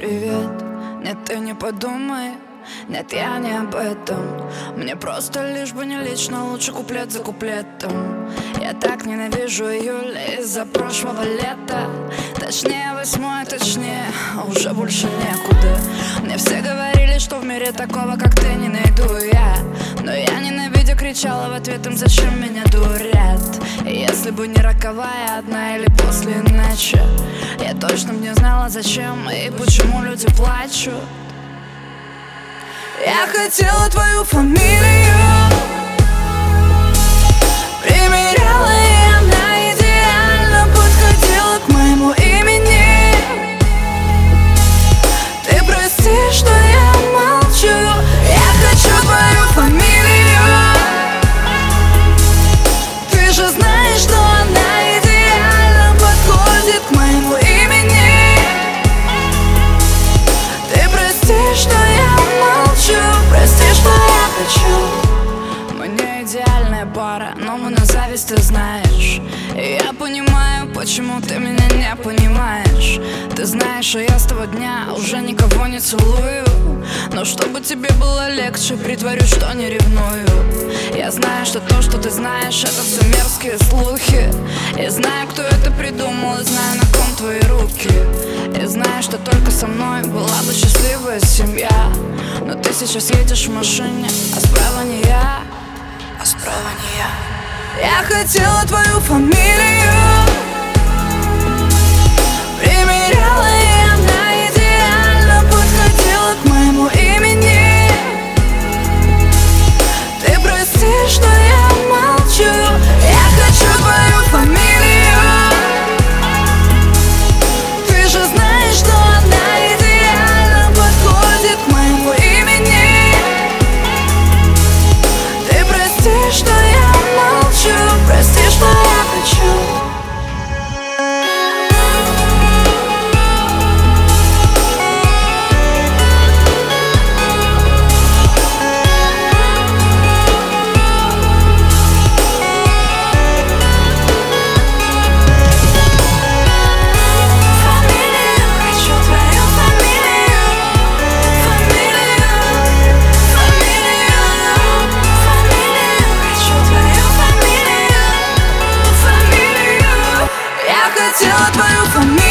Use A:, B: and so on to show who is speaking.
A: привет. Нет, ты не подумай. Нет, я не об этом. Мне просто лишь бы не лично, лучше куплет за куплетом. Я так ненавижу июль из-за прошлого лета. Точнее, 8, точнее, уже больше некуда. Мне все говорили, что в мире такого, как ты, не найду я. Но я, ненавидя, кричала в ответ им, зачем меня дурят. И если бы не роковая одна или после иначе, я точно бы не знала, зачем и почему люди плачут. Я хотела твою фамилию, примеряла, и она идеально подходила к моему имени. Ты прости, что я молчу. Я хочу твою фамилию. Ты же знаешь, что она идеально подходит к моему имени. Ты прости, что я молчу. Прости, что я хочу. Мы не идеальная пара, но мы на зависть, ты знаешь. И я понимаю, почему ты меня не понимаешь. Ты знаешь, что я с того дня уже никого не целую. Но чтобы тебе было легче, притворюсь, что не ревную. Я знаю, что то, что ты знаешь, это все мерзкие слухи. Я знаю, кто это придумал, и знаю, на ком твои руки. Я знаю, что только со мной была бы счастливая семья. Но ты сейчас едешь в машине, а справа не я. А справа не я. Я хотела твою фамилию, примеряла, и она идеально подходила к моему имени. Ты прости, что я молчу. Я хочу твою фамилию. Ты же знаешь, что она идеально подходит к моему имени. Ты прости, что я молчу. Прости, что я хочу. Хотела твою фамилию.